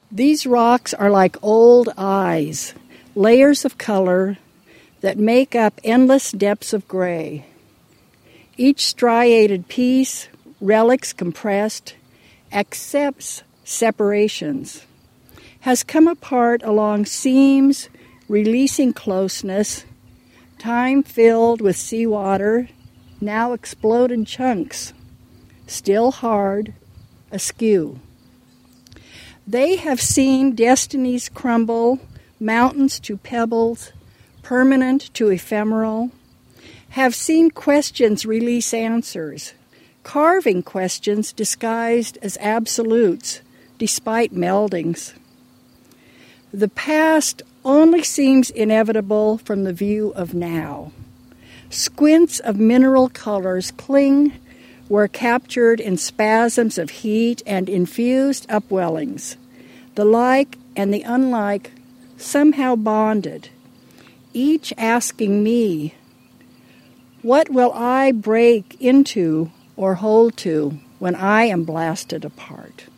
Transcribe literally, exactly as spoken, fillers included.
These rocks are like old eyes, layers of color that make up endless depths of gray. Each striated piece, relics compressed, accepts separations, has come apart along seams, releasing closeness, time filled with seawater, now exploded chunks, still hard, askew. They have seen destinies crumble, mountains to pebbles, permanent to ephemeral, have seen questions release answers, carving questions disguised as absolutes, despite meldings. The past only seems inevitable from the view of now. Squints of mineral colors cling where captured in spasms of heat and infused upwellings. The like and the unlike somehow bonded, each asking me, what will I break into or hold to when I am blasted apart?